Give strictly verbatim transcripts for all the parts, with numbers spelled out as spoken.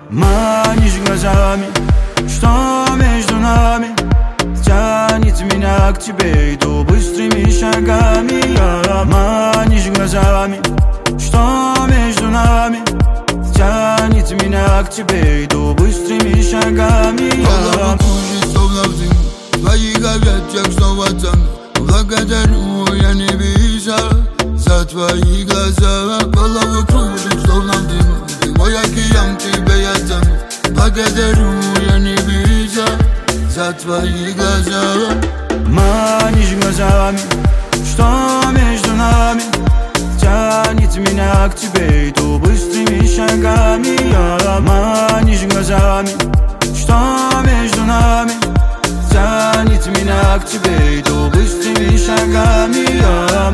Манишь глазами, что между нами? Тянет меня к тебе, иду быстрыми шагами. Я манишь глазами, что между нами? Тянет меня к тебе, иду быстрыми шагами. Голова кружит, словно в дыму, в твоих объятиях снова тону. Благодарю, я не вижу за твои глаза. Голову кружит, словно в дыму, ты мой океан, тебе я тону. Благодарю, я не вижу за твои глаза. Манишь глазами, что между нами? Тянет меня к тебе, иду быстрыми шагами. Я манишь глазами, что между нами? Тянет меня к тебе, иду быстрыми шагами. Я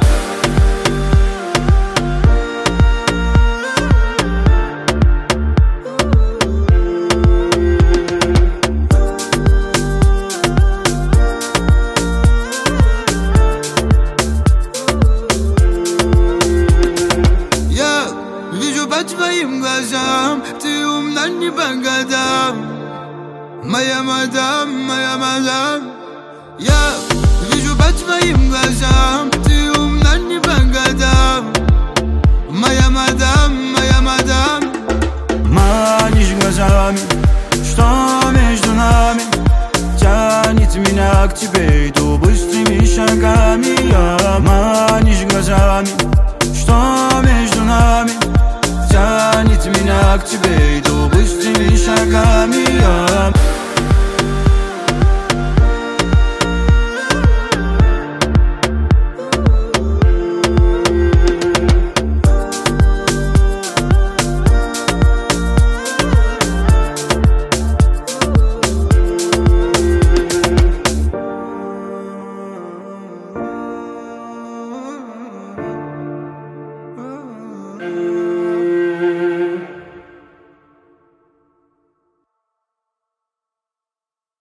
по твоим глазам, ты умна не по годам. Моя мадам, моя мадам. Я вижу по твоим глазам, ты умна не по годам. Моя мадам, моя мадам. манишь глазами, что между нами? Тянет меня к тебе, иду быстрыми шагами. Я манишь глазами, что между нами? Тянет меня к тебе, иду быстрыми шагами. Я